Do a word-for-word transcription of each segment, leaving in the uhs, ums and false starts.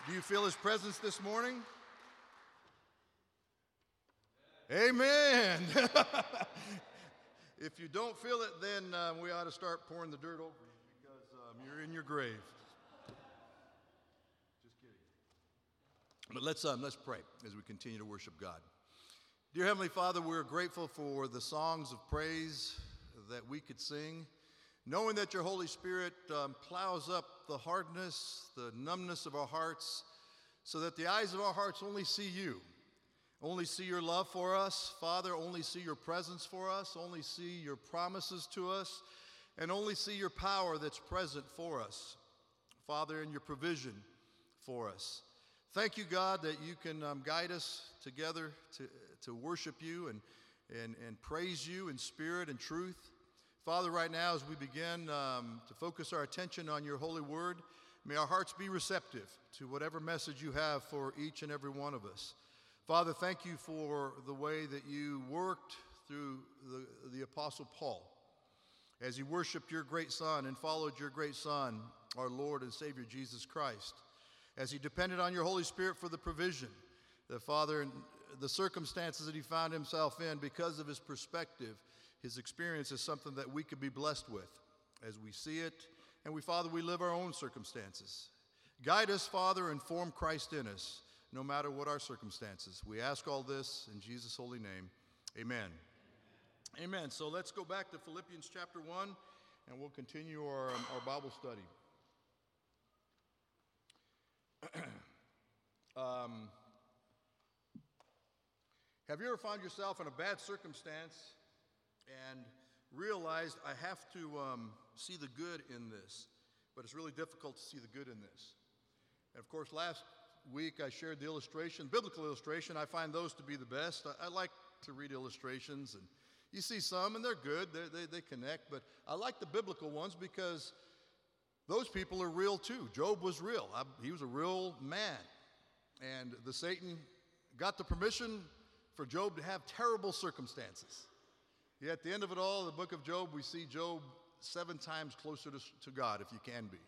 Do you feel his presence this morning? Amen. If you don't feel it, then uh, we ought to start pouring the dirt over you because um, you're in your grave. Just kidding. But let's, um, let's pray as we continue to worship God. Dear Heavenly Father, we're grateful for the songs of praise that we could sing, knowing that your Holy Spirit um, plows up the hardness, the numbness of our hearts, so that the eyes of our hearts only see you, only see your love for us, Father, only see your presence for us, only see your promises to us, and only see your power that's present for us, Father, and your provision for us. Thank you, God, that you can um, guide us together to, to worship you and, and, and praise you in spirit and truth. Father, right now as we begin um, to focus our attention on your holy word, may our hearts be receptive to whatever message you have for each and every one of us. Father, thank you for the way that you worked through the, the Apostle Paul as he worshiped your great Son and followed your great Son, our Lord and Savior Jesus Christ, as he depended on your Holy Spirit for the provision, that Father, in the circumstances that he found himself in, because of his perspective, his experience is something that we could be blessed with as we see it, and we, Father, we live our own circumstances. Guide us, Father, and form Christ in us, no matter what our circumstances. We ask all this in Jesus' holy name. Amen. Amen. So let's go back to Philippians chapter one, and we'll continue our, um, our Bible study. um, have you ever found yourself in a bad circumstance and realized I have to um, see the good in this, but it's really difficult to see the good in this? And of course, last week I shared the illustration, biblical illustration. I find those to be the best. I, I like to read illustrations, and you see some, and they're good. They're, they they connect, but I like the biblical ones because those people are real too. Job was real. I, he was a real man, and the Satan got the permission for Job to have terrible circumstances. Yet at the end of it all, the book of Job, we see Job seven times closer to, to God, if you can be.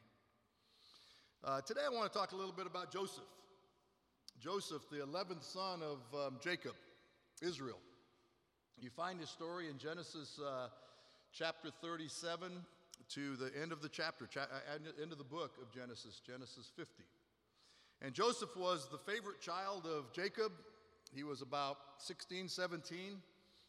Uh, today I want to talk a little bit about Joseph. Joseph, the eleventh son of um, Jacob, Israel. You find his story in Genesis uh, chapter thirty-seven to the end of the chapter, cha- uh, end of the book of Genesis, Genesis fifty. And Joseph was the favorite child of Jacob. He was about sixteen, seventeen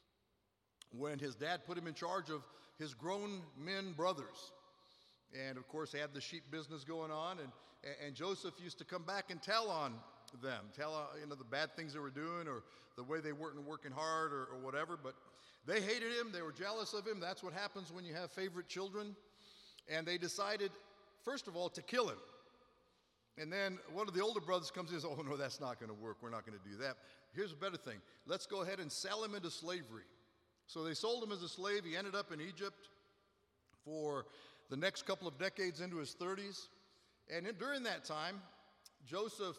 when his dad put him in charge of his grown men brothers. And of course, they had the sheep business going on, and, and Joseph used to come back and tell on them, tell uh, you know the bad things they were doing or the way they weren't working hard or, or whatever. But they hated him, they were jealous of him. That's what happens when you have favorite children. And they decided, first of all, to kill him. And then one of the older brothers comes in and says, oh no, that's not going to work, we're not going to do that. Here's a better thing, let's go ahead and sell him into slavery. So they sold him as a slave. He ended up in Egypt for the next couple of decades into his thirties. And in, during that time, Joseph,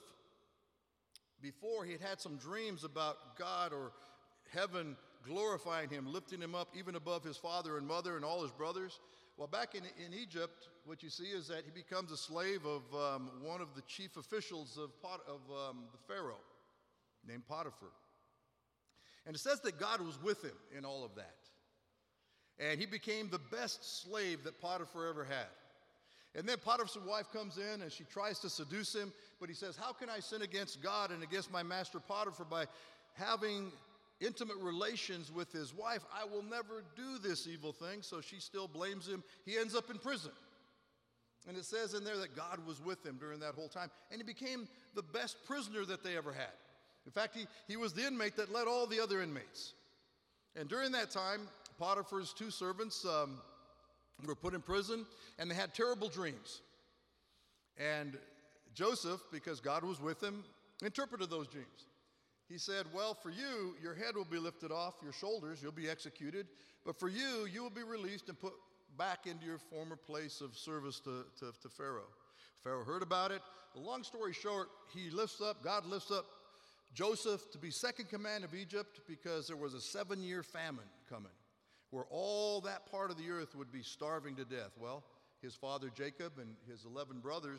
before he had had some dreams about God or heaven glorifying him, lifting him up even above his father and mother and all his brothers. Well, back in, in Egypt, what you see is that he becomes a slave of um, one of the chief officials of, Pot, of um, the Pharaoh, named Potiphar. And it says that God was with him in all of that. And he became the best slave that Potiphar ever had. And then Potiphar's wife comes in and she tries to seduce him, but he says, how can I sin against God and against my master Potiphar by having intimate relations with his wife? I will never do this evil thing. So she still blames him. He ends up in prison. And it says in there that God was with him during that whole time. And he became the best prisoner that they ever had. In fact, he, he was the inmate that led all the other inmates. And during that time, Potiphar's two servants um, were put in prison, and they had terrible dreams. And Joseph, because God was with him, interpreted those dreams. He said, well, for you, your head will be lifted off your shoulders, you'll be executed, but for you, you will be released and put back into your former place of service to, to, to Pharaoh. Pharaoh heard about it. Long story short, he lifts up, God lifts up Joseph to be second command of Egypt because there was a seven-year famine coming where all that part of the earth would be starving to death. Well, his father Jacob and his eleven brothers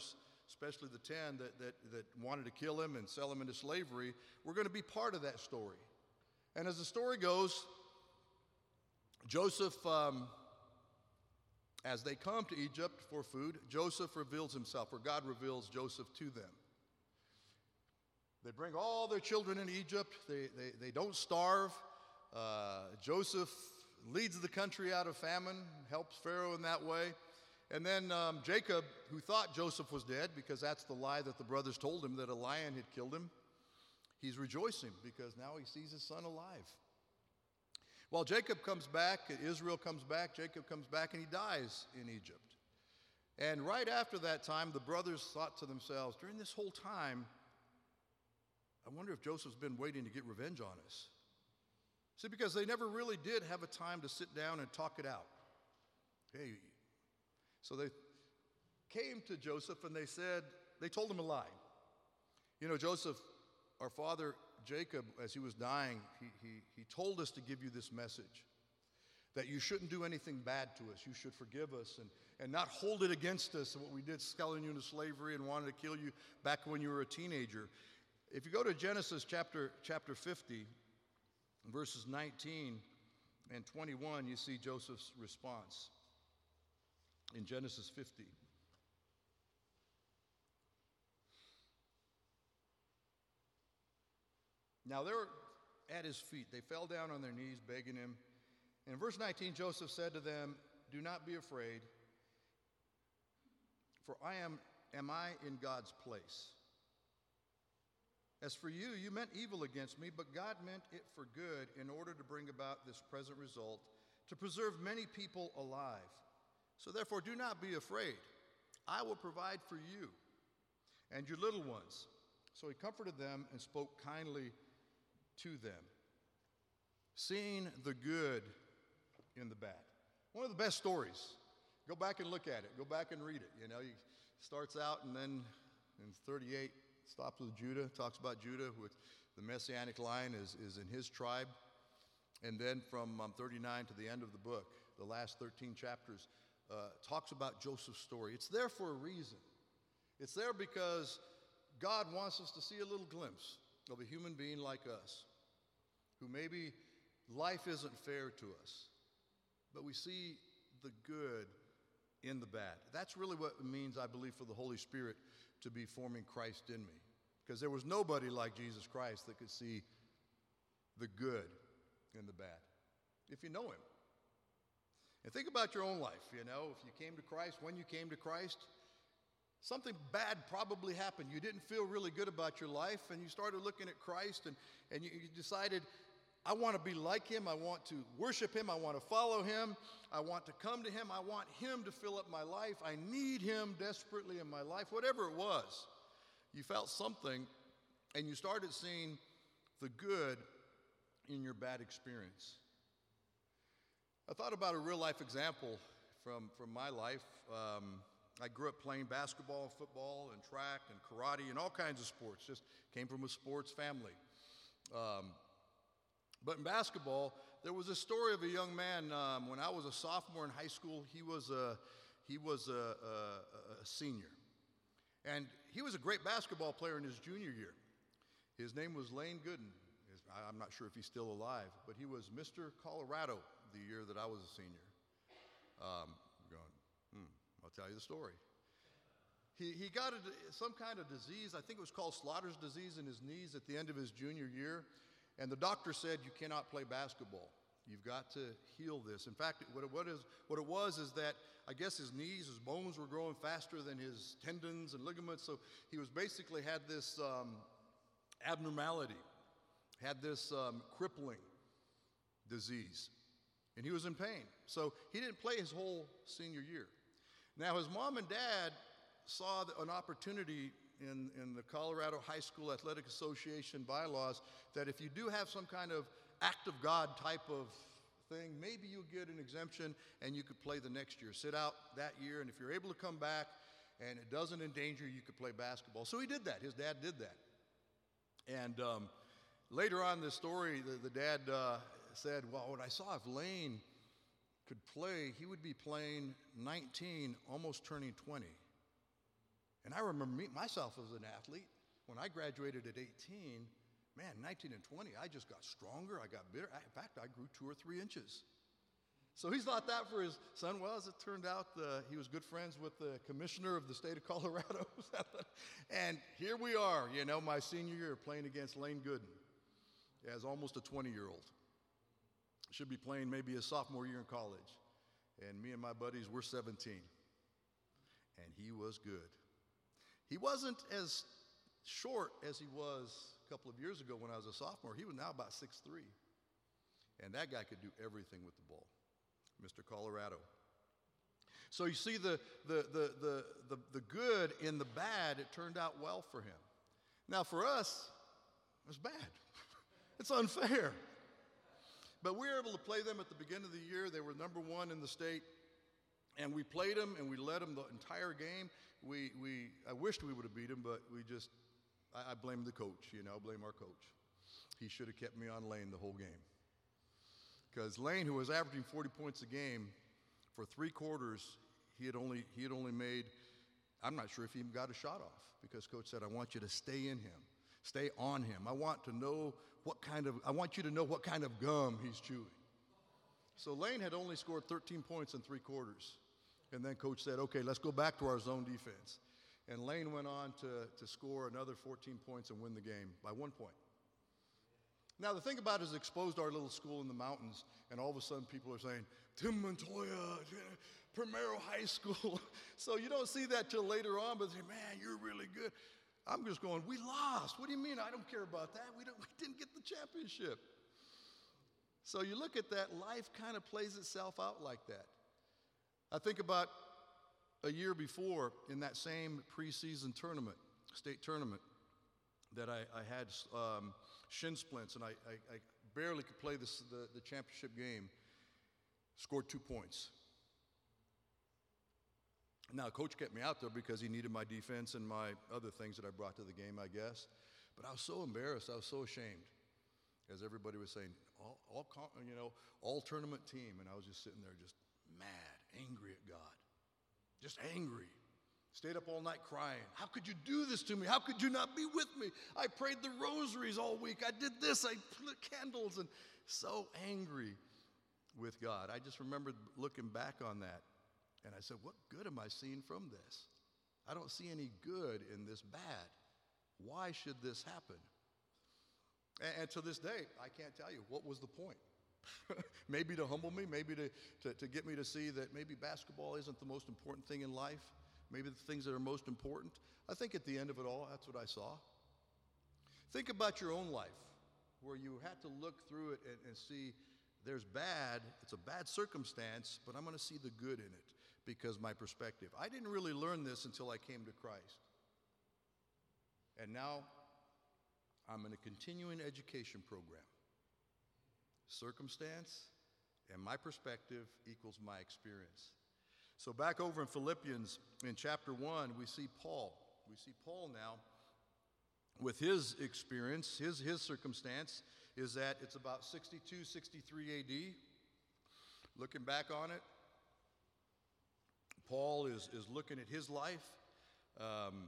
especially the ten that, that, that wanted to kill him and sell him into slavery, were going to be part of that story. And as the story goes, Joseph, um, as they come to Egypt for food, Joseph reveals himself, or God reveals Joseph to them. They bring all their children into Egypt. They, they, they don't starve. Uh, Joseph leads the country out of famine, helps Pharaoh in that way. And then um, Jacob, who thought Joseph was dead, because that's the lie that the brothers told him, that a lion had killed him, he's rejoicing because now he sees his son alive. Well, Jacob comes back, Israel comes back, Jacob comes back, and he dies in Egypt. And right after that time, the brothers thought to themselves, during this whole time, I wonder if Joseph's been waiting to get revenge on us. See, because they never really did have a time to sit down and talk it out. Hey, so they came to Joseph and they said, they told him a lie. You know, Joseph, our father Jacob, as he was dying, he, he, he told us to give you this message, that you shouldn't do anything bad to us. You should forgive us and, and not hold it against us, what we did, selling you into slavery and wanted to kill you back when you were a teenager. If you go to Genesis chapter, chapter fifty, verses nineteen and twenty-one, you see Joseph's response in Genesis fifty. Now they were at his feet. They fell down on their knees, begging him. And in verse nineteen, Joseph said to them, "Do not be afraid, for I am, am I in God's place? As for you, you meant evil against me, but God meant it for good in order to bring about this present result, to preserve many people alive. So therefore, do not be afraid. I will provide for you and your little ones." So he comforted them and spoke kindly to them, seeing the good in the bad. One of the best stories. Go back and look at it. Go back and read it. You know, he starts out and then in thirty-eight, stops with Judah, talks about Judah, with the Messianic line is, is in his tribe. And then from um, thirty-nine to the end of the book, the last thirteen chapters, uh, talks about Joseph's story. It's there for a reason. It's there because God wants us to see a little glimpse of a human being like us, who maybe life isn't fair to us, but we see the good in the bad. That's really what it means, I believe, for the Holy Spirit to be forming Christ in me. Because there was nobody like Jesus Christ that could see the good in the bad, if you know him. And think about your own life, you know, if you came to Christ, when you came to Christ, something bad probably happened. You didn't feel really good about your life, and you started looking at Christ, and, and you, you decided, I want to be like him. I want to worship him. I want to follow him. I want to come to him. I want him to fill up my life. I need him desperately in my life. Whatever it was, you felt something, and you started seeing the good in your bad experience. I thought about a real-life example from, from my life. Um, I grew up playing basketball, football, and track, and karate, and all kinds of sports. Just came from a sports family. Um, But in basketball, there was a story of a young man. Um, when I was a sophomore in high school, he was a he was a, a, a senior, and he was a great basketball player in his junior year. His name was Lane Gooden. His, I'm not sure if he's still alive, but he was Mister Colorado the year that I was a senior. Um, going, hmm, I'll tell you the story. He he got a, some kind of disease. I think it was called Slaughter's disease in his knees at the end of his junior year. And the doctor said, you cannot play basketball. You've got to heal this. In fact, what it, what, is, what it was is that I guess his knees, his bones were growing faster than his tendons and ligaments. So he was basically had this um, abnormality, had this um, crippling disease. And he was in pain. So he didn't play his whole senior year. Now his mom and dad saw an opportunity in, in the Colorado High School Athletic Association bylaws that if you do have some kind of act of God type of thing, maybe you'll get an exemption and you could play the next year. Sit out that year, and if you're able to come back and it doesn't endanger you, you could play basketball. So he did that. His dad did that. And um, later on in the story, the, the dad uh, said, well, what I saw if Lane could play, he would be playing nineteen, almost turning twenty. And I remember me, myself as an athlete. When I graduated at eighteen, man, nineteen and twenty, I just got stronger. I got bigger. In fact, I grew two or three inches. So he thought that for his son. Well, as it turned out, uh, he was good friends with the commissioner of the state of Colorado. And here we are, you know, my senior year playing against Lane Gooden as almost a twenty-year-old. Should be playing maybe his sophomore year in college. And me and my buddies were seventeen. And he was good. He wasn't as short as he was a couple of years ago when I was a sophomore. He was now about six three. And that guy could do everything with the ball, Mister Colorado. So you see the, the, the, the, the, the good in the bad, it turned out well for him. Now for us, it was bad. It's unfair. But we were able to play them at the beginning of the year. They were number one in the state. And we played them, and we led them the entire game. We, we, I wished we would have beat them, but we just, I, I blame the coach, you know, blame our coach. He should have kept me on Lane the whole game. Because Lane, who was averaging forty points a game, for three quarters, he had only, he had only made, I'm not sure if he even got a shot off, because coach said, I want you to stay in him, stay on him. I want to know what kind of, I want you to know what kind of gum he's chewing. So Lane had only scored thirteen points in three quarters. And then coach said, okay, let's go back to our zone defense. And Lane went on to, to score another fourteen points and win the game by one point. Now, the thing about it is it exposed our little school in the mountains, and all of a sudden people are saying, Tim Montoya, Primero High School. So you don't see that till later on, but they say, man, you're really good. I'm just going, we lost. What do you mean? I don't care about that. We, don't, we didn't get the championship. So you look at that, life kind of plays itself out like that. I think about a year before in that same preseason tournament, state tournament, that I, I had um, shin splints, and I, I, I barely could play this, the, the championship game, scored two points. Now, coach kept me out there because he needed my defense and my other things that I brought to the game, I guess. But I was so embarrassed. I was so ashamed, as everybody was saying, all, all you know, all tournament team, and I was just sitting there just mad, angry at God, just angry. Stayed up all night crying. How could you do this to me? How could you not be with me? I prayed the rosaries all week. I did this. I lit candles, and so angry with God. I just remembered looking back on that, and I said, what good am I seeing from this? I don't see any good in this bad. Why should this happen? And, and to this day, I can't tell you what was the point. Maybe to humble me, maybe to, to, to get me to see that maybe basketball isn't the most important thing in life. Maybe the things that are most important. I think at the end of it all, that's what I saw. Think about your own life, where you had to look through it and, and see there's bad, it's a bad circumstance, but I'm going to see the good in it because my perspective. I didn't really learn this until I came to Christ. And now I'm in a continuing education program. Circumstance and my perspective equals my experience. So back over in Philippians in chapter one, we see Paul. We see Paul now with his experience, his, his circumstance is that it's about sixty-two, sixty-three A D. Looking back on it, Paul is, is looking at his life. Um,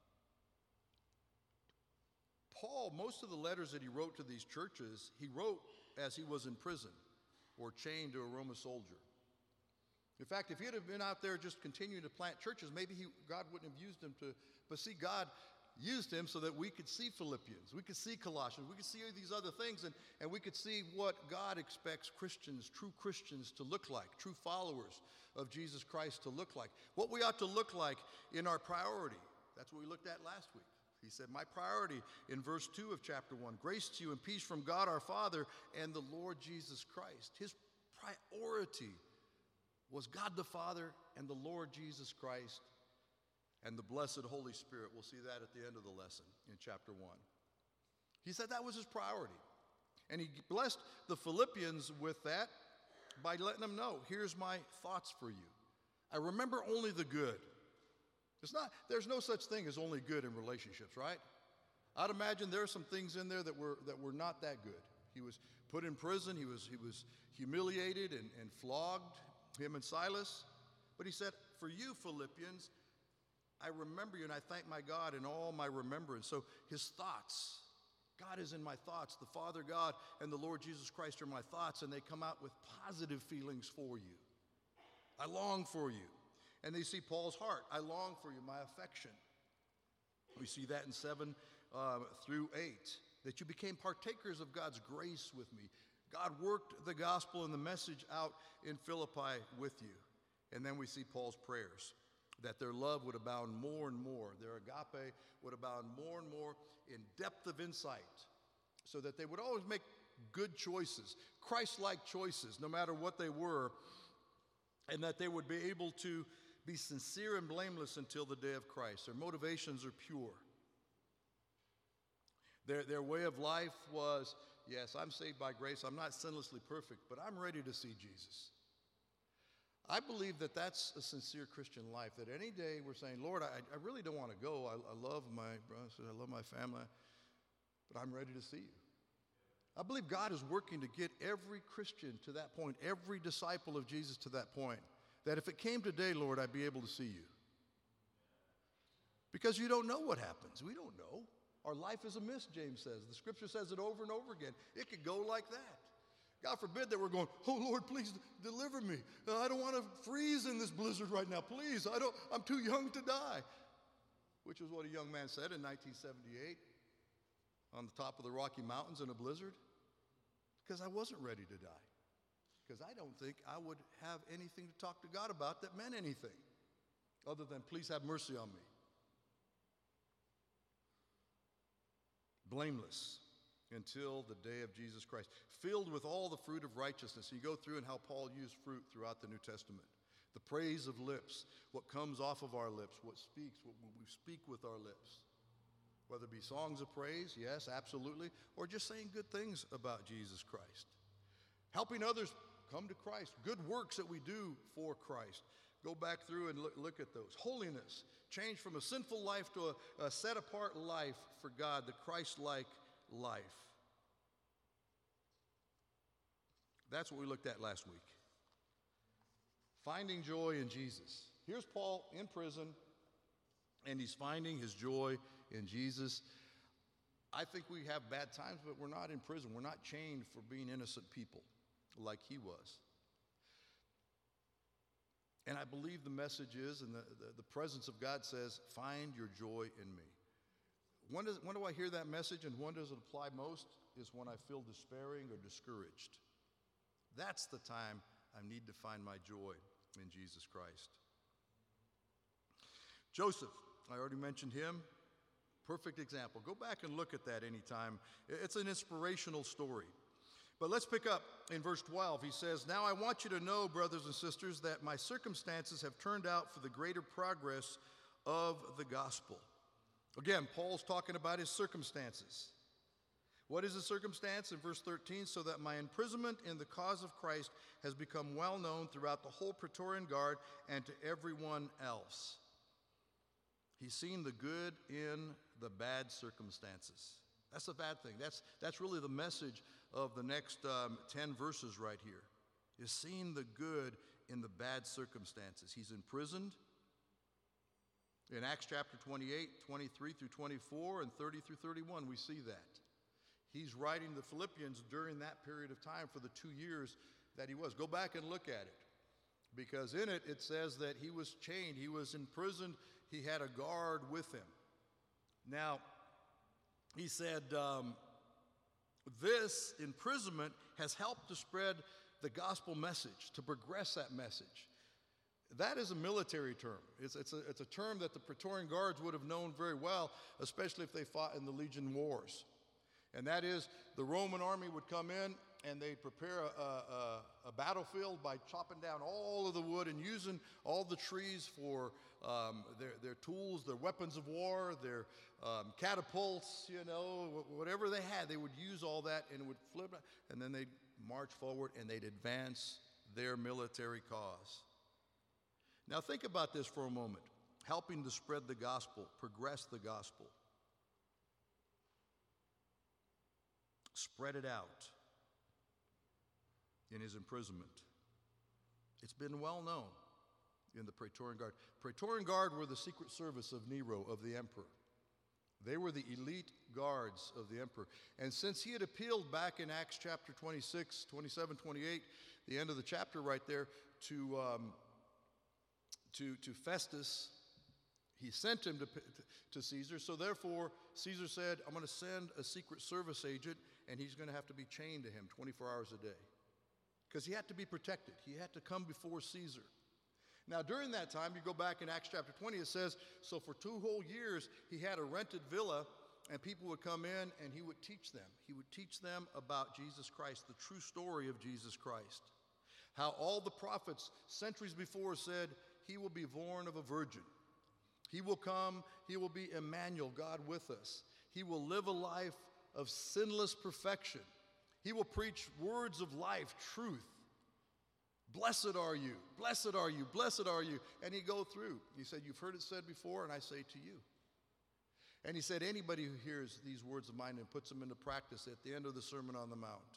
Paul, most of the letters that he wrote to these churches, he wrote as he was in prison or chained to a Roman soldier. In fact, if he had been out there just continuing to plant churches, maybe he, God wouldn't have used him to, but see, God used him so that we could see Philippians, we could see Colossians, we could see these other things, and, and we could see what God expects Christians, true Christians to look like, true followers of Jesus Christ to look like, what we ought to look like in our priority. That's what we looked at last week. He said, my priority in verse two of chapter one, grace to you and peace from God our Father and the Lord Jesus Christ. His priority was God the Father and the Lord Jesus Christ and the blessed Holy Spirit. We'll see that at the end of the lesson in chapter one. He said that was his priority. And he blessed the Philippians with that by letting them know, here's my thoughts for you. I remember only the good. It's not, there's no such thing as only good in relationships, right? I'd imagine there are some things in there that were, that were not that good. He was put in prison. He was, he was humiliated and, and flogged, him and Silas. But he said, for you, Philippians, I remember you, and I thank my God in all my remembrance. So his thoughts, God is in my thoughts. The Father God and the Lord Jesus Christ are my thoughts, and they come out with positive feelings for you. I long for you. And they see Paul's heart. I long for you, my affection. We see that in seven uh, through eight, that you became partakers of God's grace with me. God worked the gospel and the message out in Philippi with you. And then we see Paul's prayers, that their love would abound more and more. Their agape would abound more and more in depth of insight, so that they would always make good choices, Christ-like choices, no matter what they were, and that they would be able to be sincere and blameless until the day of Christ. Their motivations are pure. Their, their way of life was, yes, I'm saved by grace. I'm not sinlessly perfect, but I'm ready to see Jesus. I believe that that's a sincere Christian life, that any day we're saying, Lord, I, I really don't want to go. I, I love my brothers, I love my family, but I'm ready to see you. I believe God is working to get every Christian to that point, every disciple of Jesus to that point, that if it came today, Lord, I'd be able to see you. Because you don't know what happens. We don't know. Our life is a mist, James says. The scripture says it over and over again. It could go like that. God forbid that we're going, oh, Lord, please deliver me. Uh, I don't want to freeze in this blizzard right now. Please, I don't, I'm too young to die. Which is what a young man said in nineteen seventy-eight on the top of the Rocky Mountains in a blizzard. Because I wasn't ready to die. Because I don't think I would have anything to talk to God about that meant anything other than please have mercy on me. Blameless until the day of Jesus Christ, filled with all the fruit of righteousness. You go through and how Paul used fruit throughout the New Testament. The praise of lips, what comes off of our lips, what speaks, what we speak with our lips. Whether it be songs of praise, yes, absolutely, or just saying good things about Jesus Christ. Helping others come to Christ, good works that we do for Christ. Go back through and look, look at those. Holiness, change from a sinful life to a, a set-apart life for God, the Christ-like life. That's what we looked at last week. Finding joy in Jesus. Here's Paul in prison, and he's finding his joy in Jesus. I think we have bad times, but we're not in prison. We're not chained for being innocent people like he was. And I believe the message is, and the, the, the presence of God says, find your joy in me. When, does, when do I hear that message and when does it apply most? Is when I feel despairing or discouraged. That's the time I need to find my joy in Jesus Christ. Joseph, I already mentioned him. Perfect example. Go back and look at that anytime. It's an inspirational story. But let's pick up in verse twelve. He says, now I want you to know, brothers and sisters, that my circumstances have turned out for the greater progress of the gospel. Again, Paul's talking about his circumstances. What is the circumstance? In verse thirteen, so that my imprisonment in the cause of Christ has become well known throughout the whole Praetorian Guard and to everyone else. He's seen the good in the bad circumstances. That's a bad thing. That's, that's really the message of the next um, ten verses right here, is seeing the good in the bad circumstances. He's imprisoned. In Acts chapter twenty-eight, twenty-three through twenty-four, and thirty through thirty-one, we see that. He's writing the Philippians during that period of time for the two years that he was. Go back and look at it, because in it, it says that he was chained, he was imprisoned, he had a guard with him. Now, he said, um, this imprisonment has helped to spread the gospel message, to progress that message. That is a military term. It's, it's, a, it's a term that the Praetorian Guards would have known very well, especially if they fought in the Legion Wars. And that is, the Roman army would come in and they'd prepare a, a, a battlefield by chopping down all of the wood and using all the trees for um, their, their tools, their weapons of war, their um, catapults, you know, whatever they had. They would use all that and it would flip, and then they'd march forward and they'd advance their military cause. Now think about this for a moment. Helping to spread the gospel, progress the gospel. Spread it out in his imprisonment. It's been well known. in the Praetorian Guard. Praetorian Guard were the secret service of Nero, of the emperor. They were the elite guards of the emperor. And since he had appealed back in Acts chapter twenty-six, twenty-seven, twenty-eight, the end of the chapter right there, to, um, to, to Festus, he sent him to, to Caesar. So therefore, Caesar said, I'm going to send a secret service agent, and he's going to have to be chained to him twenty-four hours a day. Because he had to be protected. He had to come before Caesar. Now, during that time, you go back in Acts chapter twenty, it says, so for two whole years, he had a rented villa, and people would come in, and he would teach them. He would teach them about Jesus Christ, the true story of Jesus Christ. How all the prophets centuries before said, he will be born of a virgin. He will come, he will be Emmanuel, God with us. He will live a life of sinless perfection. He will preach words of life, truth. Blessed are you, blessed are you, blessed are you. And he'd go through. He said, you've heard it said before, and I say to you. And he said, anybody who hears these words of mine and puts them into practice at the end of the Sermon on the Mount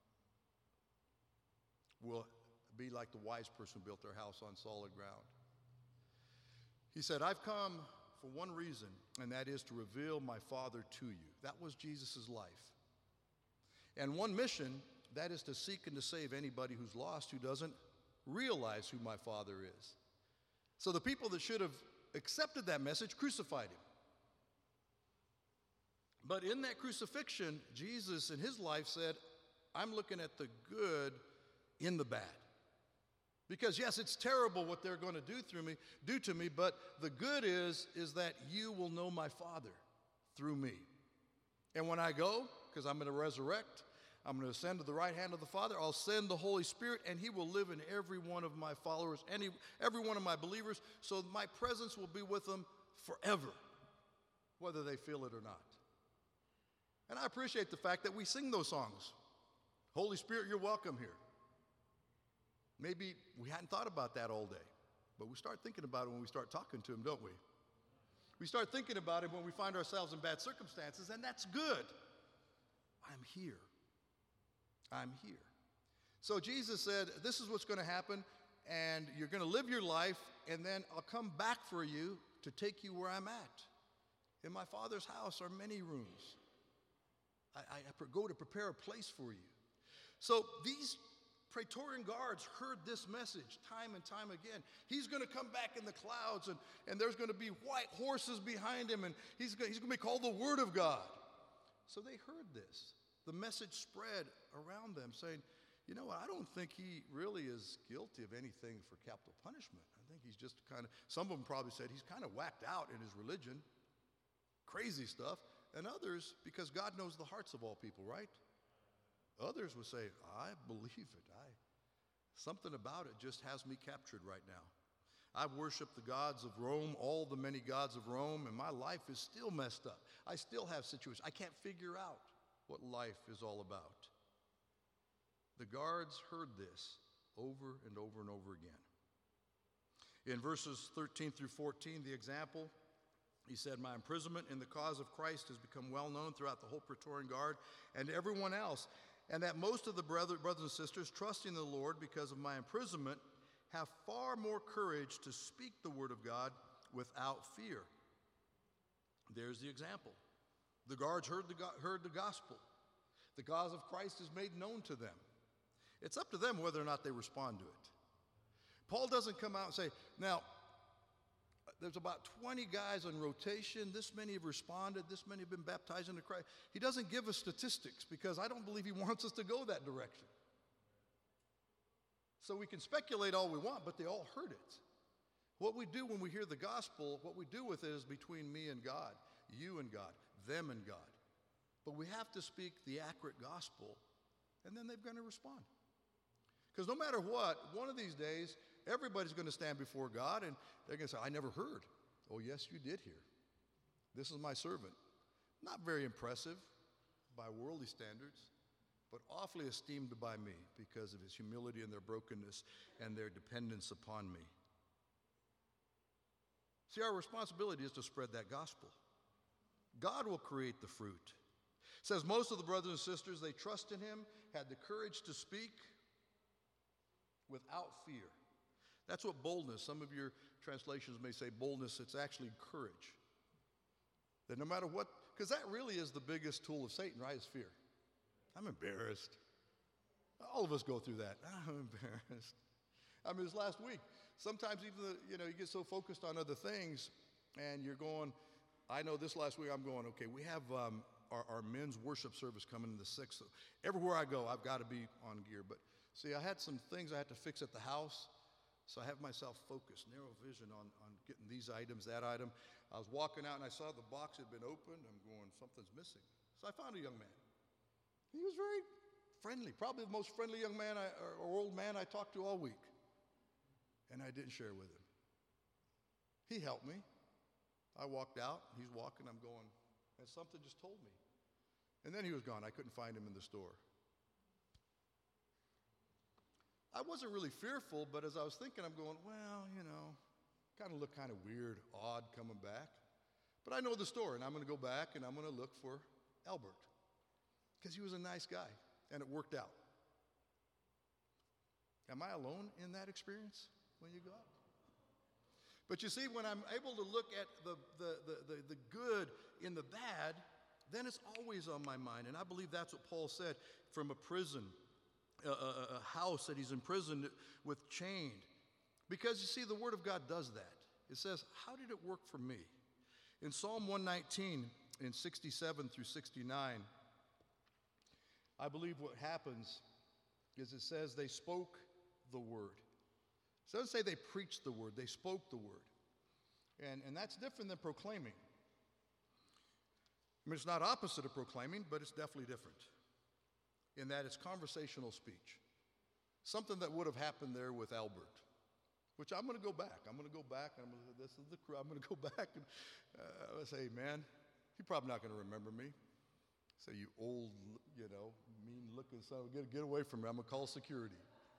will be like the wise person who built their house on solid ground. He said, I've come for one reason, and that is to reveal my Father to you. That was Jesus' life. And one mission, that is to seek and to save anybody who's lost, who doesn't realize who my Father is. So the people that should have accepted that message crucified him. But in that crucifixion, Jesus in his life said, I'm looking at the good in the bad. Because yes, it's terrible what they're going to do through me, do to me, but the good is, is that you will know my Father through me. And when I go, because I'm going to resurrect, I'm going to ascend to the right hand of the Father, I'll send the Holy Spirit, and he will live in every one of my followers, any, every one of my believers, so my presence will be with them forever, whether they feel it or not. And I appreciate the fact that we sing those songs. Holy Spirit, you're welcome here. Maybe we hadn't thought about that all day, but we start thinking about it when we start talking to him, don't we? We start thinking about it when we find ourselves in bad circumstances, and that's good. I'm here. I'm here. So Jesus said, this is what's going to happen, and you're going to live your life, and then I'll come back for you to take you where I'm at. In my Father's house are many rooms. I, I, I go to prepare a place for you. So these Praetorian guards heard this message time and time again. He's going to come back in the clouds, and, and there's going to be white horses behind him, and he's, he's going to be called the Word of God. So they heard this. The message spread around them saying, you know what, I don't think he really is guilty of anything for capital punishment. I think he's just kind of, some of them probably said he's kind of whacked out in his religion, crazy stuff. And others, because God knows the hearts of all people, right? Others would say, I believe it. I, something about it just has me captured right now. I've worshiped the gods of Rome, all the many gods of Rome, and my life is still messed up. I still have situations. I can't figure out what life is all about. The guards heard this over and over and over again. In verses thirteen through fourteen, the example, he said, my imprisonment in the cause of Christ has become well known throughout the whole Praetorian Guard and everyone else, and that most of the brother, brothers and sisters trusting the Lord because of my imprisonment have far more courage to speak the word of God without fear. There's the example. The guards heard the, heard the gospel. The cause of Christ is made known to them. It's up to them whether or not they respond to it. Paul doesn't come out and say, now, there's about twenty guys on rotation, this many have responded, this many have been baptized into Christ. He doesn't give us statistics because I don't believe he wants us to go that direction. So we can speculate all we want, but they all heard it. What we do when we hear the gospel, what we do with it is between me and God, you and God, them and God. But we have to speak the accurate gospel, and then they're going to respond. Because no matter what, one of these days, everybody's going to stand before God, and they're going to say, I never heard. Oh, yes, you did hear. This is my servant. Not very impressive by worldly standards, but awfully esteemed by me because of his humility and their brokenness and their dependence upon me. See, our responsibility is to spread that gospel. God will create the fruit. It says most of the brothers and sisters, they trust in him, had the courage to speak without fear. That's what boldness, some of your translations may say boldness, it's actually courage. That no matter what, because that really is the biggest tool of Satan, right, is fear. I'm embarrassed. All of us go through that. I'm embarrassed. I mean, this last week, sometimes even, the, you know, you get so focused on other things and you're going, I know this last week I'm going, okay, we have um, our, our men's worship service coming in the sixth. So everywhere I go, I've got to be on gear. But see, I had some things I had to fix at the house. So I have myself focused, narrow vision on, on getting these items, that item. I was walking out and I saw the box had been opened. I'm going, something's missing. So I found a young man. He was very friendly, probably the most friendly young man I, or, or old man I talked to all week. And I didn't share with him. He helped me. I walked out, he's walking, I'm going, and something just told me. And then he was gone. I couldn't find him in the store. I wasn't really fearful, but as I was thinking, I'm going, well, you know, kind of look kind of weird, odd coming back. But I know the store, and I'm going to go back, and I'm going to look for Albert. Because he was a nice guy, and it worked out. Am I alone in that experience when you go out? But you see, when I'm able to look at the, the, the, the, the good in the bad, then it's always on my mind. And I believe that's what Paul said from a prison, a, a, a house that he's imprisoned with chained. Because you see, the Word of God does that. It says, how did it work for me? In Psalm one nineteen, in sixty-seven through sixty-nine, I believe what happens is it says they spoke the Word. It doesn't say they preached the Word, they spoke the Word. And, and that's different than proclaiming. I mean, it's not opposite of proclaiming, but it's definitely different in that it's conversational speech. Something that would have happened there with Albert, which I'm going to go back. I'm going to go back, and I'm going to, this is the crew. I'm going to go back and uh, say, man, he's probably not going to remember me. Say, you old, you know, mean-looking son, get, get away from me. I'm going to call security.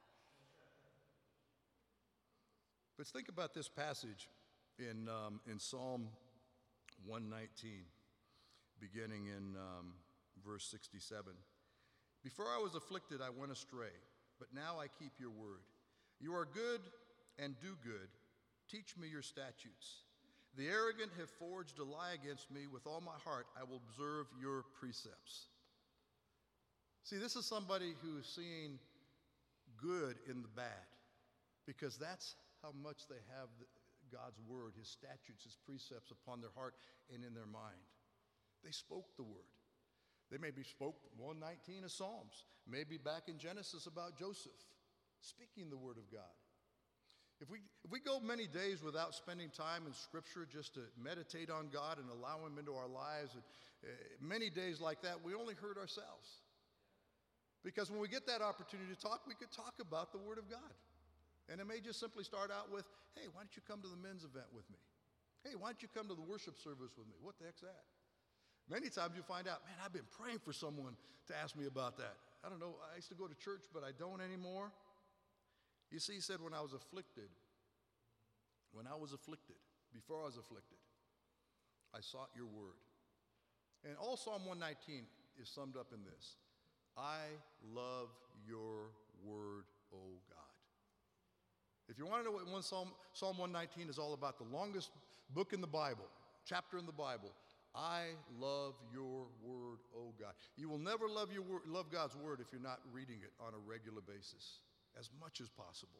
But think about this passage in, um, in Psalm one nineteen, beginning in um, verse sixty-seven. Before I was afflicted, I went astray, but now I keep your word. You are good and do good. Teach me your statutes. The arrogant have forged a lie against me. With all my heart, I will observe your precepts. See, this is somebody who is seeing good in the bad, because that's how much they have God's word, his statutes, his precepts upon their heart and in their mind. They spoke the word. They maybe spoke one nineteen of Psalms, maybe back in Genesis about Joseph, speaking the word of God. If we, if we go many days without spending time in Scripture just to meditate on God and allow him into our lives, and, uh, many days like that, we only hurt ourselves. Because when we get that opportunity to talk, we could talk about the Word of God. And it may just simply start out with, hey, why don't you come to the men's event with me? Hey, why don't you come to the worship service with me? What the heck's that? Many times you find out, man, I've been praying for someone to ask me about that. I don't know, I used to go to church, but I don't anymore. You see, he said, when I was afflicted, when I was afflicted, before I was afflicted, I sought your word. And all Psalm one nineteen is summed up in this: I love your word, O God. If you want to know what one Psalm, Psalm one nineteen is all about, the longest book in the Bible, chapter in the Bible, I love your word, O God. You will never love, your word, love God's word if you're not reading it on a regular basis, as much as possible.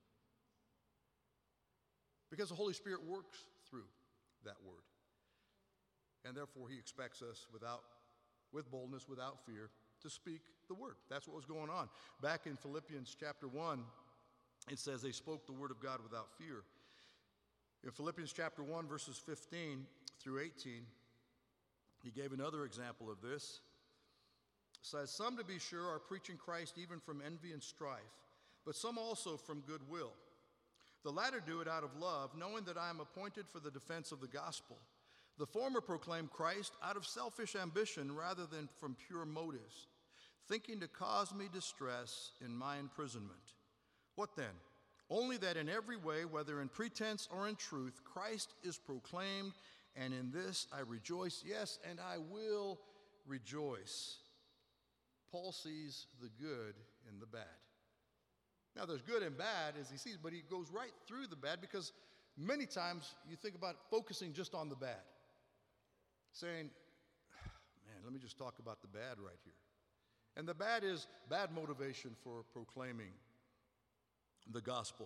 Because the Holy Spirit works through that word. And therefore he expects us without, with boldness, without fear, to speak the word. That's what was going on. Back in Philippians chapter one, it says they spoke the word of God without fear. In Philippians chapter one, verses fifteen through eighteen, he gave another example of this. It says, some, to be sure, are preaching Christ even from envy and strife, but some also from goodwill. The latter do it out of love, knowing that I am appointed for the defense of the gospel. The former proclaim Christ out of selfish ambition rather than from pure motives, thinking to cause me distress in my imprisonment. What then? Only that in every way, whether in pretense or in truth, Christ is proclaimed, and in this I rejoice, yes, and I will rejoice. Paul sees the good in the bad. Now, there's good and bad as he sees, but he goes right through the bad because many times you think about focusing just on the bad, saying, man, let me just talk about the bad right here. And the bad is bad motivation for proclaiming the gospel.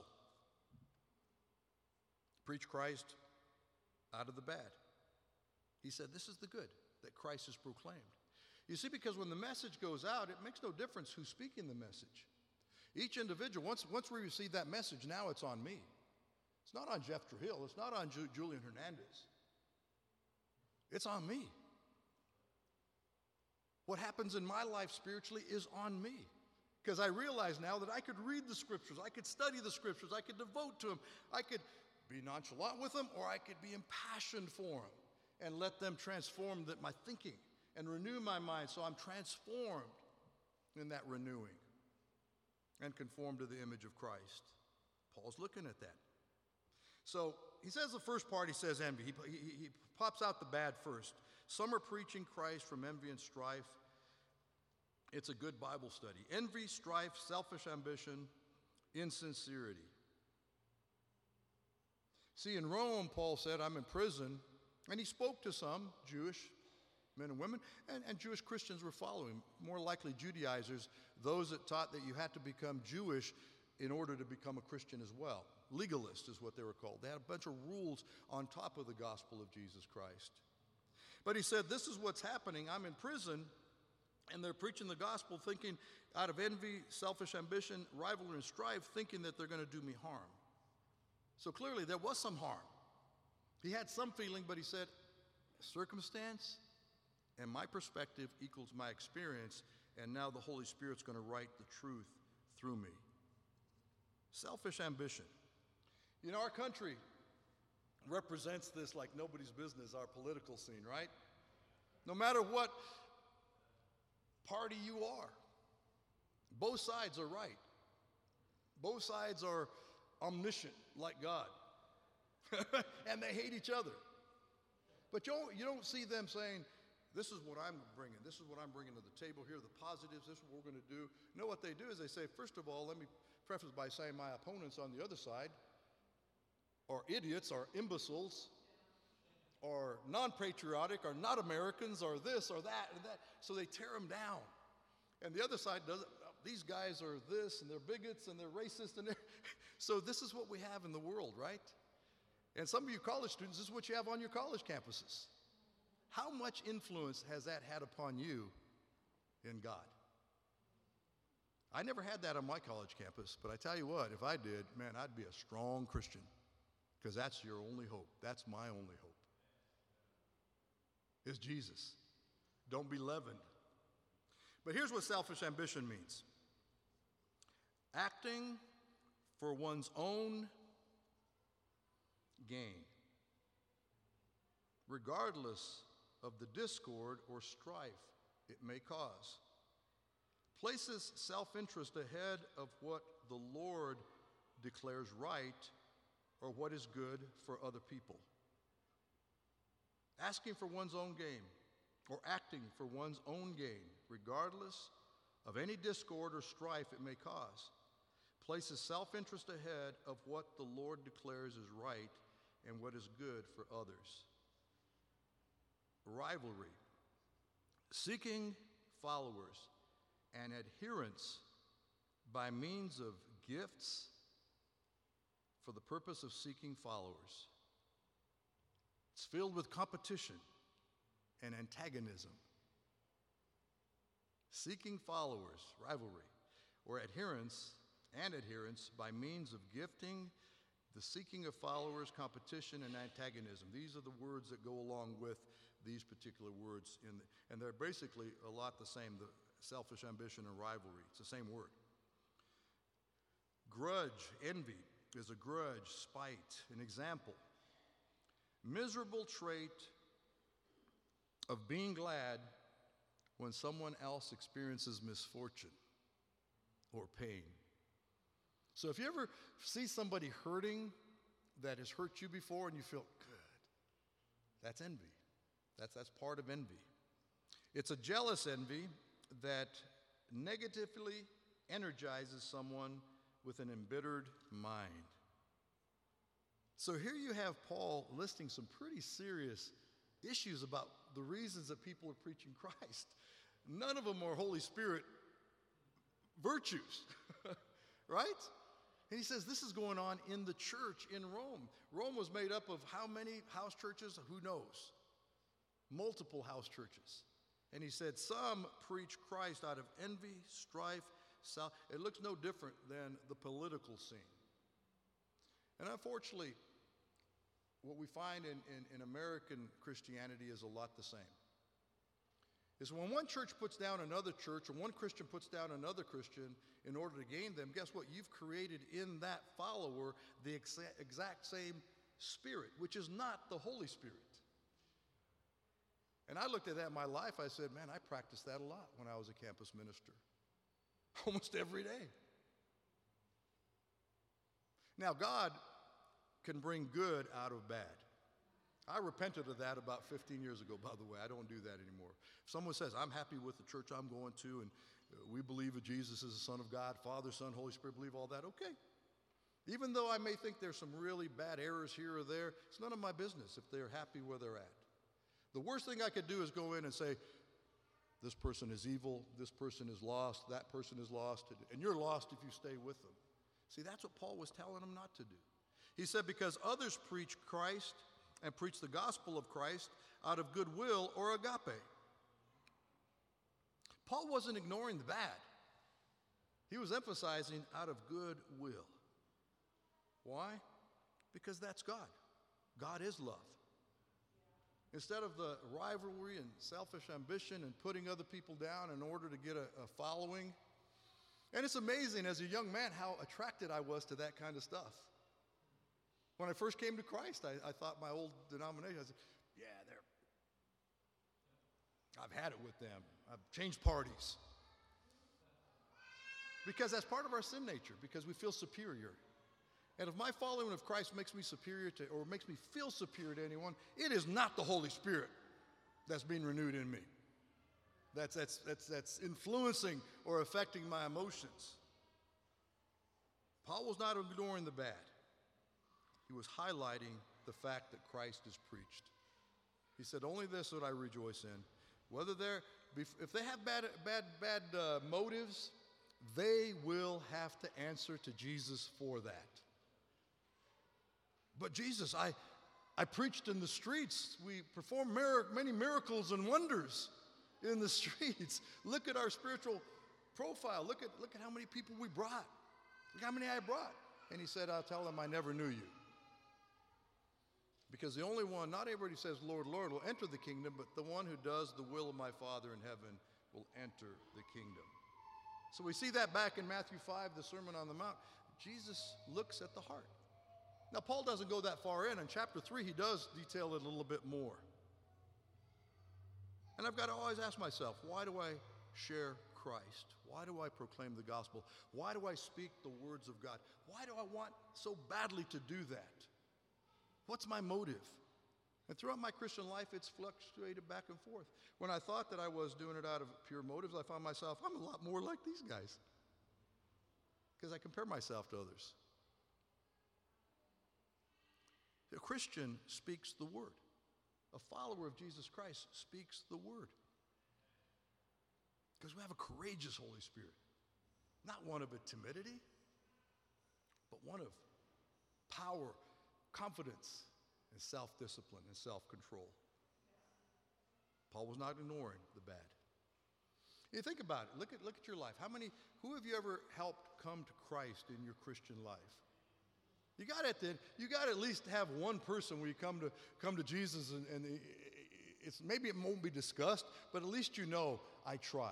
Preach Christ out of the bad. He said, this is the good, that Christ is proclaimed. You see, because when the message goes out, it makes no difference who's speaking the message. Each individual, once, once we receive that message, now it's on me. It's not on Jeff Trujillo. It's not on Ju- Julian Hernandez. It's on me. What happens in my life spiritually is on me. Because I realize now that I could read the scriptures, I could study the scriptures, I could devote to them, I could be nonchalant with them, or I could be impassioned for them and let them transform that my thinking and renew my mind so I'm transformed in that renewing and conformed to the image of Christ. Paul's looking at that. So he says the first part, he says envy. He, he, he pops out the bad first. Some are preaching Christ from envy and strife. It's a good Bible study. Envy, strife, selfish ambition, insincerity. See, in Rome, Paul said, I'm in prison, and he spoke to some Jewish men and women, and, and Jewish Christians were following, more likely Judaizers, those that taught that you had to become Jewish in order to become a Christian as well. Legalists is what they were called. They had a bunch of rules on top of the gospel of Jesus Christ. But he said, this is what's happening. I'm in prison, and they're preaching the gospel thinking out of envy, selfish ambition, rivalry, and strife, thinking that they're going to do me harm. So clearly there was some harm. He had some feeling, but he said, circumstance and my perspective equals my experience, and now the Holy Spirit's going to write the truth through me. Selfish ambition. You know, our country represents this like nobody's business, our political scene, right? No matter what party you are, both sides are right. Both sides are omniscient like God. And they hate each other. But you don't, you don't see them saying, this is what I'm bringing. This is what I'm bringing to the table. Here are the positives. This is what we're going to do. No, what they do is they say, first of all, let me preface by saying my opponents on the other side are idiots, are imbeciles, or non-patriotic, or not Americans, or this, or that, and that. So they tear them down. And the other side does it. These guys are this, and they're bigots, and they're racist, and they're... So this is what we have in the world, right? And some of you college students, this is what you have on your college campuses. How much influence has that had upon you in God? I never had that on my college campus, but I tell you what, if I did, man, I'd be a strong Christian, because that's your only hope. That's my only hope, is Jesus. Don't be leavened. But here's what selfish ambition means. Acting for one's own gain, regardless of the discord or strife it may cause. Places self-interest ahead of what the Lord declares right or what is good for other people. Asking for one's own gain or acting for one's own gain, regardless of any discord or strife it may cause, places self-interest ahead of what the Lord declares is right and what is good for others. Rivalry, seeking followers and adherents by means of gifts for the purpose of seeking followers. It's filled with competition and antagonism. Seeking followers, rivalry, or adherents and adherents by means of gifting, the seeking of followers, competition, and antagonism. These are the words that go along with these particular words, in the, and they're basically a lot the same, the selfish ambition and rivalry. It's the same word. Grudge, envy, is a grudge, spite, an example. Miserable trait of being glad when someone else experiences misfortune or pain. So if you ever see somebody hurting that has hurt you before and you feel good, that's envy. That's, that's part of envy. It's a jealous envy that negatively energizes someone with an embittered mind. So here you have Paul listing some pretty serious issues about the reasons that people are preaching Christ. None of them are Holy Spirit virtues, right? And he says this is going on in the church in Rome. Rome was made up of how many house churches? Who knows? Multiple house churches. And he said some preach Christ out of envy, strife, self. It looks no different than the political scene. And unfortunately, what we find in, in, in American Christianity is a lot the same. Is when one church puts down another church, or one Christian puts down another Christian in order to gain them, guess what? You've created in that follower the exa- exact same spirit, which is not the Holy Spirit. And I looked at that in my life, I said, man, I practiced that a lot when I was a campus minister. Almost every day. Now, God can bring good out of bad. I repented of that about fifteen years ago, by the way. I don't do that anymore. If someone says, I'm happy with the church I'm going to, and we believe that Jesus is the Son of God, Father, Son, Holy Spirit, believe all that, okay. Even though I may think there's some really bad errors here or there, it's none of my business if they're happy where they're at. The worst thing I could do is go in and say, this person is evil, this person is lost, that person is lost, and you're lost if you stay with them. See, that's what Paul was telling them not to do. He said, because others preach Christ and preach the gospel of Christ out of goodwill or agape. Paul wasn't ignoring the bad. He was emphasizing out of goodwill. Why? Because that's God. God is love. Instead of the rivalry and selfish ambition and putting other people down in order to get a, a following. And it's amazing as a young man how attracted I was to that kind of stuff. When I first came to Christ, I, I thought my old denomination, I said, yeah, they're, I've had it with them. I've changed parties. Because that's part of our sin nature, because we feel superior. And if my following of Christ makes me superior to, or makes me feel superior to anyone, it is not the Holy Spirit that's being renewed in me. That's, that's, that's, that's influencing or affecting my emotions. Paul was not ignoring the bad. He was highlighting the fact that Christ is preached. He said, only this would I rejoice in. Whether they're, if they have bad, bad, bad uh, motives, they will have to answer to Jesus for that. But Jesus, I, I preached in the streets. We performed mir- many miracles and wonders in the streets. Look at our spiritual profile. Look at, look at how many people we brought. Look how many I brought. And he said, I'll tell them I never knew you. Because the only one, not everybody says, Lord, Lord, will enter the kingdom, but the one who does the will of my Father in heaven will enter the kingdom. So we see that back in Matthew five, the Sermon on the Mount. Jesus looks at the heart. Now, Paul doesn't go that far in. In chapter three, he does detail it a little bit more. And I've got to always ask myself, why do I share Christ? Why do I proclaim the gospel? Why do I speak the words of God? Why do I want so badly to do that? What's my motive? And throughout my Christian life, it's fluctuated back and forth. When I thought that I was doing it out of pure motives, I found myself, I'm a lot more like these guys. Because I compare myself to others. A Christian speaks the word. A follower of Jesus Christ speaks the word. Because we have a courageous Holy Spirit. Not one of a timidity, but one of power, confidence, and self-discipline and self-control. Paul was not ignoring the bad. You think about it. Look at, look at your life. How many, who have you ever helped come to Christ in your Christian life? You got it then. You got to at least have one person where you come to come to Jesus, and, and it's maybe it won't be discussed, but at least you know I tried.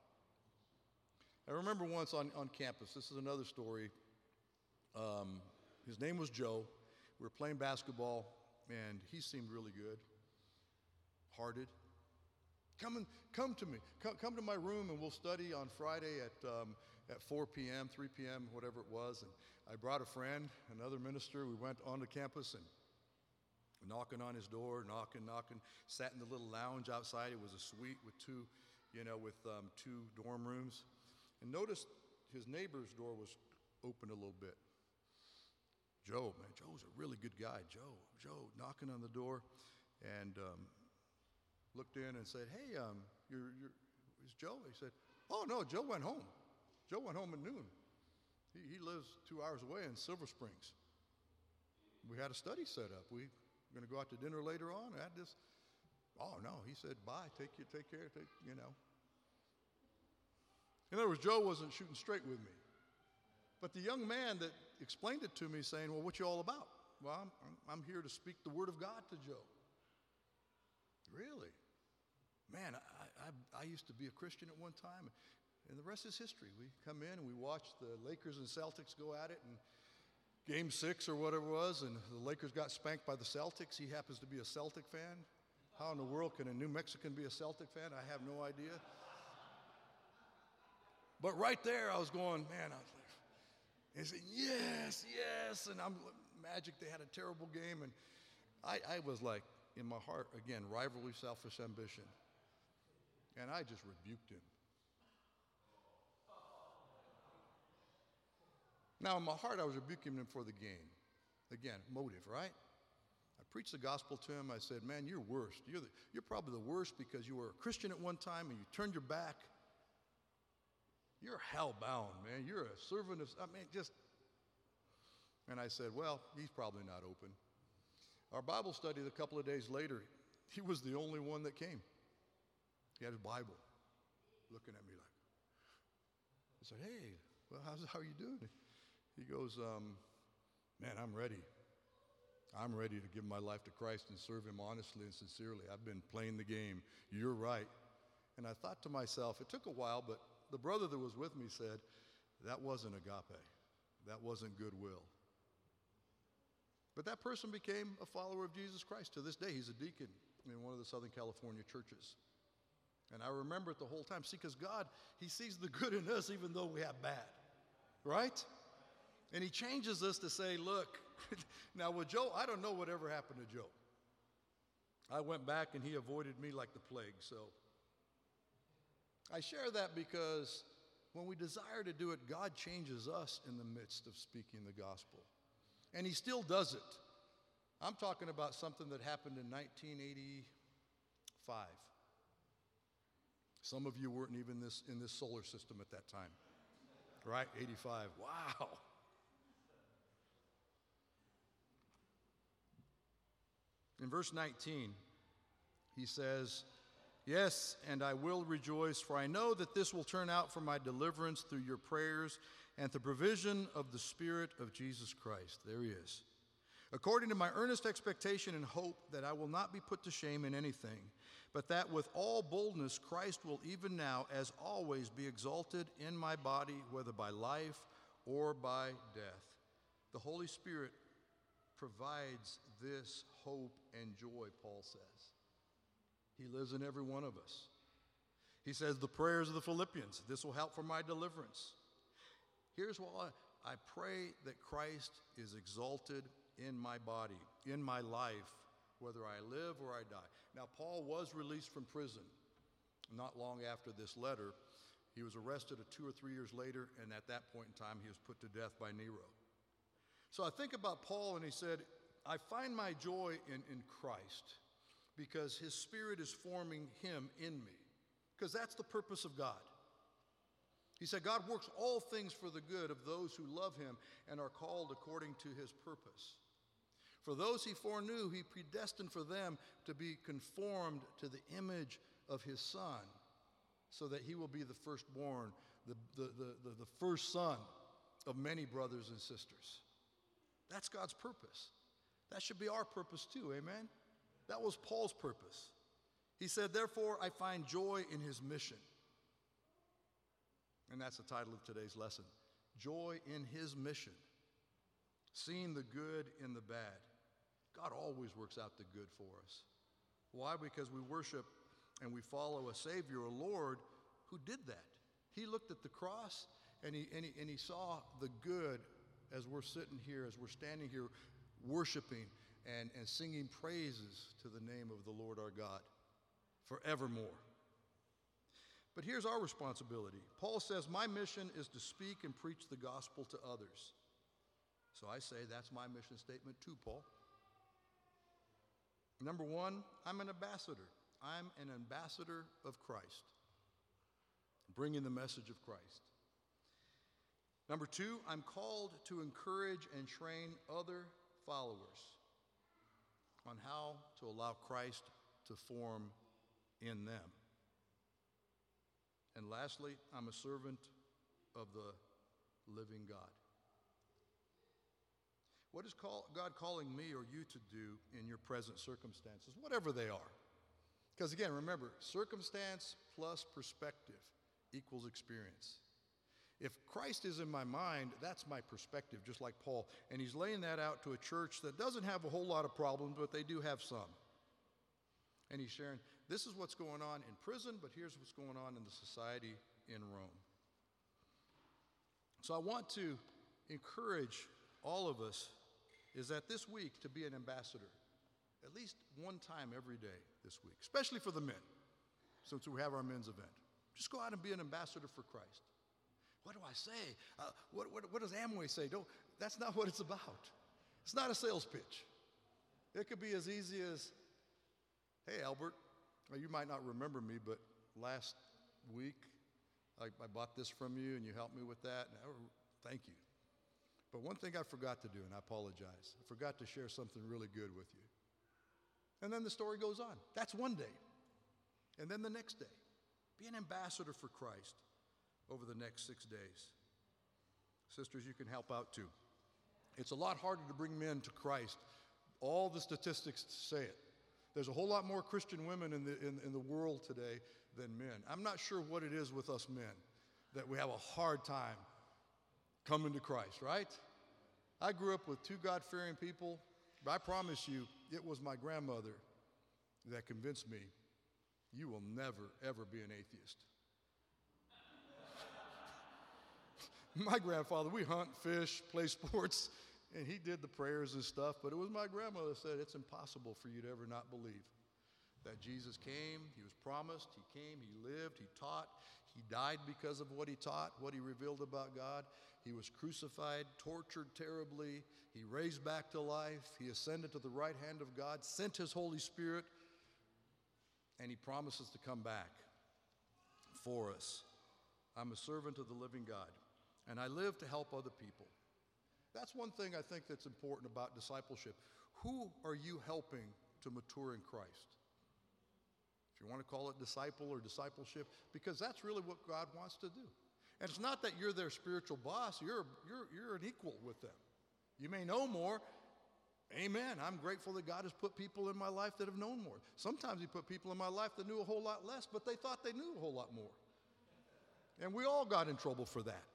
I remember once on, on campus. This is another story. Um, his name was Joe. We were playing basketball, and he seemed really good, hearted. Come and come to me. Come, come to my room, and we'll study on Friday at um, at four p.m., three p.m., whatever it was. And I brought a friend, another minister. We went onto campus and knocking on his door, knocking, knocking. Sat in the little lounge outside. It was a suite with two, you know, with um, two dorm rooms. And noticed his neighbor's door was opened a little bit. Joe, man, Joe's a really good guy. Joe, Joe, knocking on the door, and um, looked in and said, "Hey, um, you're, you're, is Joe?" He said, "Oh no, Joe went home. Joe went home at noon. He, he lives two hours away in Silver Springs. We had a study set up. We were going to go out to dinner later on. I had this. Oh no," he said, "Bye. Take you, take care. Take you know." In other words, Joe wasn't shooting straight with me. But the young man that explained it to me saying, "Well, what you all about?" "Well, I'm, I'm here to speak the word of God to Joe." "Really? Man, I, I, I used to be a Christian at one time, and the rest is history." We come in and we watch the Lakers and Celtics go at it, and game six or whatever it was, and the Lakers got spanked by the Celtics. He happens to be a Celtic fan. How in the world can a New Mexican be a Celtic fan? I have no idea. But right there, I was going, man, I was like, and saying, yes, yes, and I'm Magic, they had a terrible game, and I, I was like, in my heart, again, rivalry, selfish ambition, and I just rebuked him. Now, in my heart, I was rebuking him for the game. Again, motive, right? I preached the gospel to him. I said, "Man, you're worst. You're, the, you're probably the worst because you were a Christian at one time and you turned your back. You're hell-bound, man. You're a servant of, I mean, just," and I said, "Well, he's probably not open." Our Bible study a couple of days later, he was the only one that came. He had his Bible looking at me like, I said, "Hey, well, how's, how are you doing?" He goes, um, "Man, I'm ready. I'm ready to give my life to Christ and serve him honestly and sincerely. I've been playing the game. You're right." And I thought to myself, it took a while, but the brother that was with me said, "That wasn't agape. That wasn't goodwill." But that person became a follower of Jesus Christ. To this day, he's a deacon in one of the Southern California churches. And I remember it the whole time. See, because God, he sees the good in us even though we have bad, right? And he changes us to say, look, now with Joe, I don't know whatever happened to Joe. I went back and he avoided me like the plague. So I share that because when we desire to do it, God changes us in the midst of speaking the gospel. And he still does it. I'm talking about something that happened in nineteen eighty-five. Some of you weren't even this, in this solar system at that time, right? eighty-five, wow. In verse nineteen, he says, "Yes, and I will rejoice, for I know that this will turn out for my deliverance through your prayers and the provision of the Spirit of Jesus Christ." There he is. "According to my earnest expectation and hope that I will not be put to shame in anything, but that with all boldness Christ will even now, as always, be exalted in my body, whether by life or by death." The Holy Spirit provides this hope and joy, Paul says. He lives in every one of us. He says, the prayers of the Philippians, "This will help for my deliverance." Here's why I pray that Christ is exalted in my body, in my life, whether I live or I die. Now, Paul was released from prison not long after this letter. He was arrested two or three years later, and at that point in time, he was put to death by Nero. So I think about Paul, and he said, I find my joy in, in Christ because his Spirit is forming him in me, because that's the purpose of God. He said, God works all things for the good of those who love him and are called according to his purpose. For those he foreknew, he predestined for them to be conformed to the image of his Son, so that he will be the firstborn, the, the, the, the, the first son of many brothers and sisters. That's God's purpose. That should be our purpose too, amen? That was Paul's purpose. He said, therefore, I find joy in his mission. And that's the title of today's lesson. Joy in his mission. Seeing the good in the bad. God always works out the good for us. Why? Because we worship and we follow a Savior, a Lord, who did that. He looked at the cross and he, and he, and he saw the good as we're sitting here, as we're standing here worshiping and, and singing praises to the name of the Lord our God forevermore. But here's our responsibility. Paul says, my mission is to speak and preach the gospel to others. So I say that's my mission statement too, Paul. Number one, I'm an ambassador. I'm an ambassador of Christ, bringing the message of Christ. Number two, I'm called to encourage and train other followers on how to allow Christ to form in them. And lastly, I'm a servant of the living God. What is call, God calling me or you to do in your present circumstances, whatever they are? Because again, remember, circumstance plus perspective equals experience. If Christ is in my mind, that's my perspective, just like Paul. And he's laying that out to a church that doesn't have a whole lot of problems, but they do have some. And he's sharing, this is what's going on in prison, but here's what's going on in the society in Rome. So I want to encourage all of us is that this week to be an ambassador, at least one time every day this week, especially for the men, since we have our men's event. Just go out and be an ambassador for Christ. What do I say? Uh, what, what, what does Amway say? Don't, that's not what it's about. It's not a sales pitch. It could be as easy as, hey, Albert, well, you might not remember me, but last week I, I bought this from you and you helped me with that. And I, thank you. But one thing I forgot to do, and I apologize, I forgot to share something really good with you. And then the story goes on. That's one day. And then the next day. Be an ambassador for Christ over the next six days. Sisters, you can help out too. It's a lot harder to bring men to Christ. All the statistics say it. There's a whole lot more Christian women in the, in, in the world today than men. I'm not sure what it is with us men that we have a hard time coming to Christ, right? I grew up with two God-fearing people, but I promise you, it was my grandmother that convinced me, you will never, ever be an atheist. My grandfather, we hunt, fish, play sports, and he did the prayers and stuff, but it was my grandmother that said, it's impossible for you to ever not believe that Jesus came, he was promised, he came, he lived, he taught, he died because of what he taught, what he revealed about God. He was crucified, tortured terribly, he raised back to life, he ascended to the right hand of God, sent his Holy Spirit, and he promises to come back for us. I'm a servant of the living God, and I live to help other people. That's one thing I think that's important about discipleship. Who are you helping to mature in Christ? If you want to call it disciple or discipleship, because that's really what God wants to do. And it's not that you're their spiritual boss, you're, you're, you're an equal with them. You may know more. Amen. I'm grateful that God has put people in my life that have known more. Sometimes he put people in my life that knew a whole lot less, but they thought they knew a whole lot more. And we all got in trouble for that.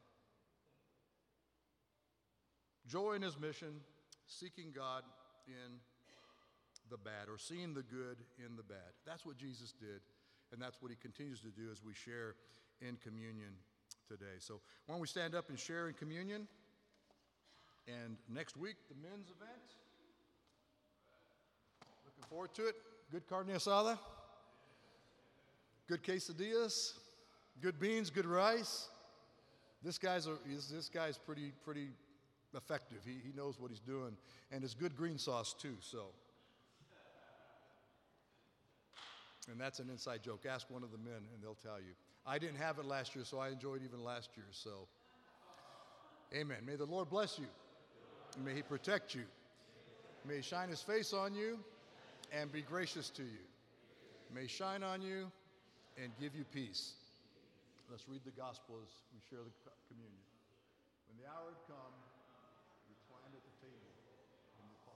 Joy in his mission, seeking God in the bad, or seeing the good in the bad. That's what Jesus did, and that's what he continues to do as we share in communion today. So why don't we stand up and share in communion? And next week, the men's event. Looking forward to it. Good carne asada, good quesadillas, good beans, good rice. This guy's a, this guy's pretty pretty effective. He he knows what he's doing, and it's good green sauce too. So. And that's an inside joke. Ask one of the men and they'll tell you. I didn't have it last year, so I enjoyed even last year. So, amen. May the Lord bless you. May he protect you. May he shine his face on you and be gracious to you. May he shine on you and give you peace. Let's read the gospel as we share the communion. When the hour had come,